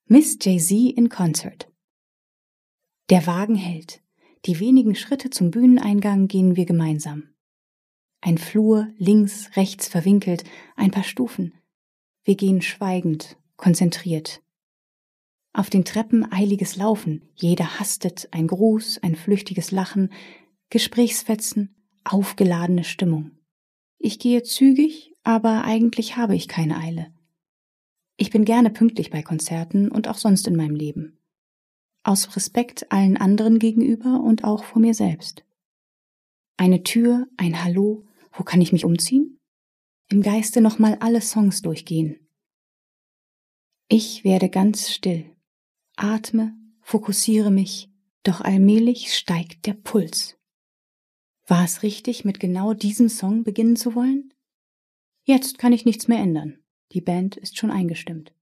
Miss Jay-Z in Concert. Der Wagen hält. Die wenigen Schritte zum Bühneneingang gehen wir gemeinsam. Ein Flur, links, rechts verwinkelt, ein paar Stufen. Wir gehen schweigend, konzentriert. Auf den Treppen eiliges Laufen, jeder hastet, ein Gruß, ein flüchtiges Lachen, Gesprächsfetzen, aufgeladene Stimmung. Ich gehe zügig, aber eigentlich habe ich keine Eile. Ich bin gerne pünktlich bei Konzerten und auch sonst in meinem Leben. Aus Respekt allen anderen gegenüber und auch vor mir selbst. Eine Tür, ein Hallo, wo kann ich mich umziehen? Im Geiste nochmal alle Songs durchgehen. Ich werde ganz still, atme, fokussiere mich, doch allmählich steigt der Puls. War es richtig, mit genau diesem Song beginnen zu wollen? Jetzt kann ich nichts mehr ändern. Die Band ist schon eingestimmt.